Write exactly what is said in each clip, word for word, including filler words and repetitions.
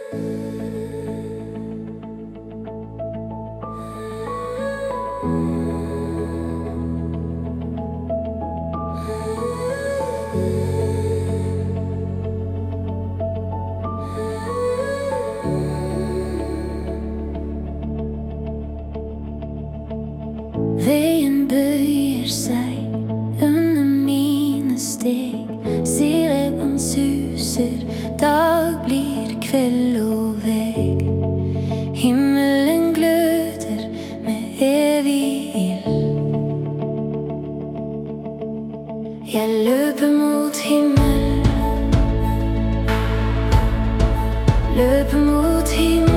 Veien bøyer seg under mine steg. Siren suser, dag blir kveld og veg. Himmelen gløder med evig ild. Jeg løper mot himmel, løper mot himmel.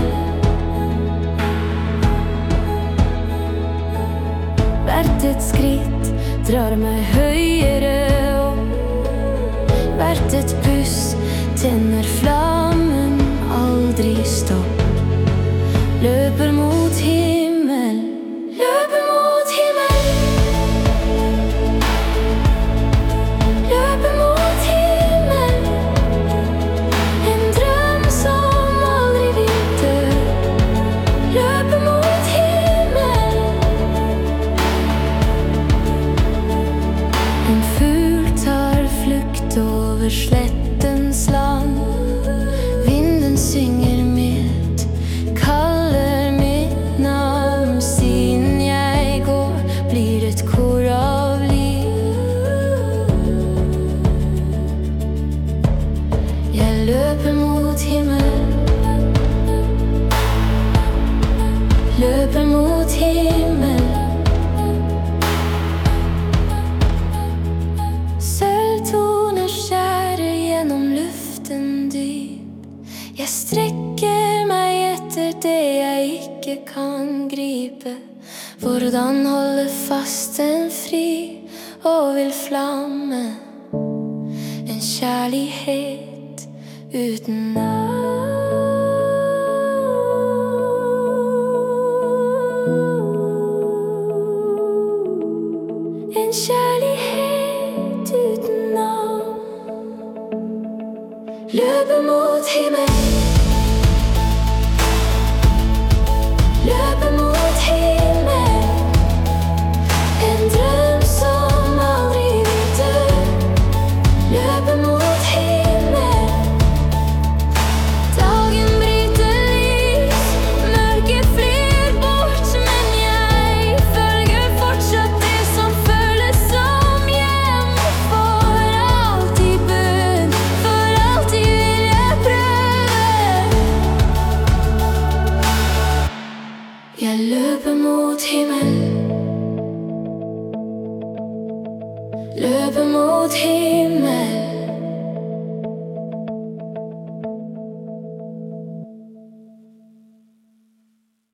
Hvert et skritt drar meg høyere opp. Hvert et puss tenner flammen, aldri stopp. Løper mot himmel, løper mot himmel. Løper mot himmel. En drøm som aldri vil dø. Løper mot himmel. En fugl tar flukt over slettens land. Vinden synger mitt, kaller mitt navn. Siden jeg går, blir et kor av liv. Jeg løper mot himmel, løper mot himmel. Sølvtoner skjærer gjennom luften dyp. Jeg strekker meg etter det jeg ikke kan gripe. Hvordan holde fast en fri og vill flamme. En kjærlighet uten navn. En kjærlighet uten navn. Løper mot himmel, løper mot himmel. En drøm som aldri vil dø. Løper mot himmel. Dagen bryter lys, mørket flyr bort. Men jeg følger fortsatt det som føles som hjem. For alltid bunn, for alltid vil jeg prøve. Jeg løper mot himmel, løper mot himmel.